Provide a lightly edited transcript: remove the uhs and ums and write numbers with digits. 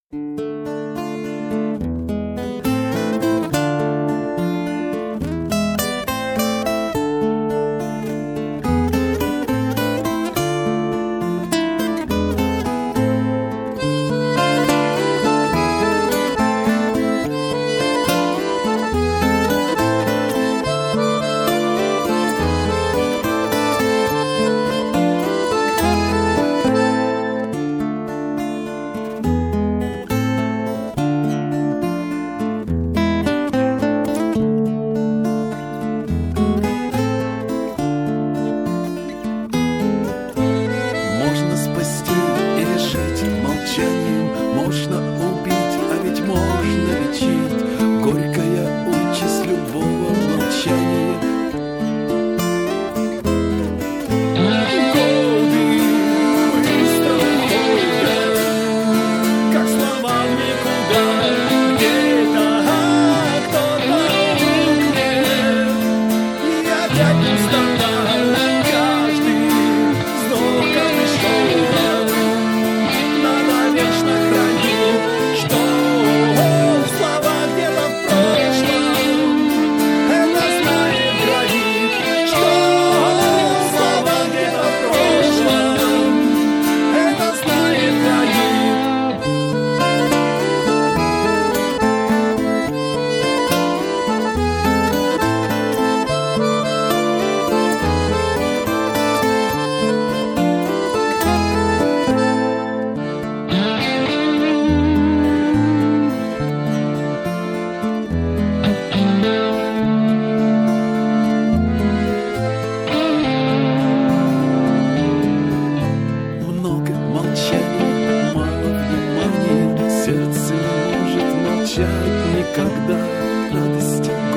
Можно убить, а ведь можно лечить. Горькая участь любого молчания. Годы быстро уходят, как слова в никуда. Где-то кто-то умер, и опять пустота. Каждый вздох, каждый шорох надо вечно хранить, что слова где-то в прошлом, это знает гранит, что слова где-то в прошлом, это знает гранит. Много молчания, мало внимания, сердце не может молчать никогда. Радости